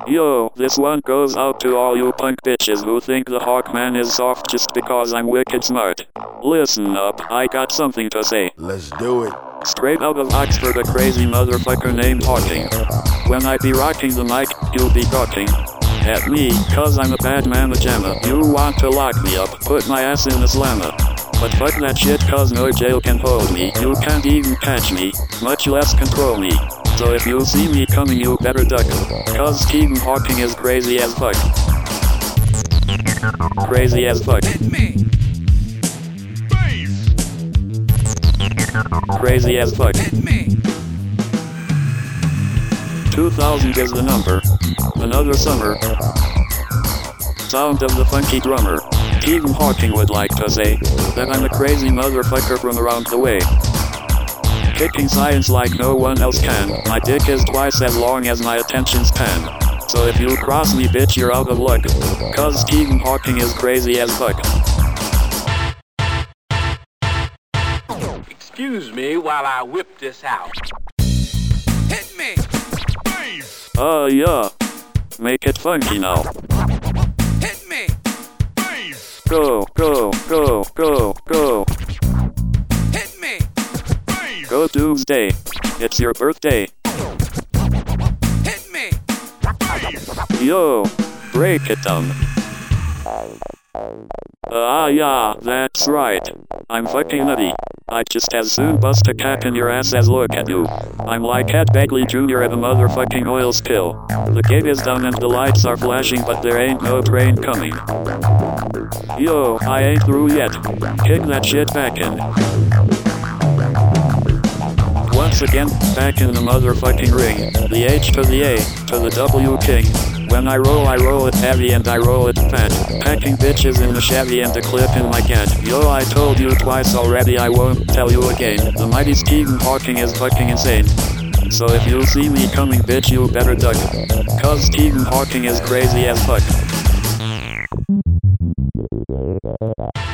Yo, this one goes out to all you punk bitches who think the Hawkman is soft just because I'm wicked smart. Listen up, I got something to say. Let's do it. Straight out of Oxford, a crazy motherfucker named Hawking. When I be rocking the mic, you'll be gawking at me, cause I'm a bad mamma jamma. You want to lock me up, put my ass in the slammer. But fuck that shit, cause no jail can hold me. You can't even catch me, much less control me. So if you see me coming, you better duck, cause Stephen Hawking is crazy as fuck. Crazy as fuck. Crazy as fuck. 2000 is the number. Another summer. Sound of the funky drummer. Stephen Hawking would like to say that I'm a crazy motherfucker from around the way. Kicking science like no one else can. My dick is twice as long as my attention span. So if you cross me, bitch, you're out of luck, cause Stephen Hawking is crazy as fuck. Excuse me while I whip this out. Hit me! Yeah. Make it funky now. Hit me! Go, go, go, go, go. Hit me! Go Doomsday. It's your birthday. Hit me! Yo, break it down. Yeah, that's right. I'm fucking nutty. I'd just as soon bust a cap in your ass as look at you. I'm like Ed Begley Jr. at a motherfucking oil spill. The gate is down and the lights are flashing, but there ain't no train coming. Yo, I ain't through yet. Kick that shit back in. Once again, back in the motherfucking ring. The H to the A, to the W king. When I roll it heavy and I roll it fat. Packing bitches in the Chevy and a clip in my cat. Yo, I told you twice already, I won't tell you again. The mighty Stephen Hawking is fucking insane. So if you see me coming, bitch, you better duck, cause Stephen Hawking is crazy as fuck.